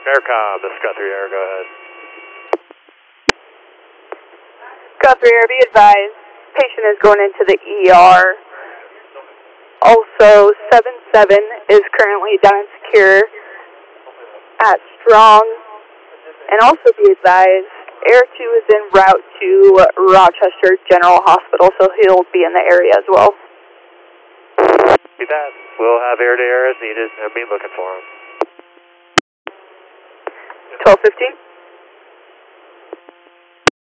Aircom, this is Guthrie Air, go ahead. Guthrie Air, be advised, patient is going into the ER. Also, 7-7 is currently down and secure at Strong. And also be advised, Air 2 is en route to Rochester General Hospital, so he'll be in the area as well. Be that. We'll have air-to-air as needed and be looking for him. 12:15.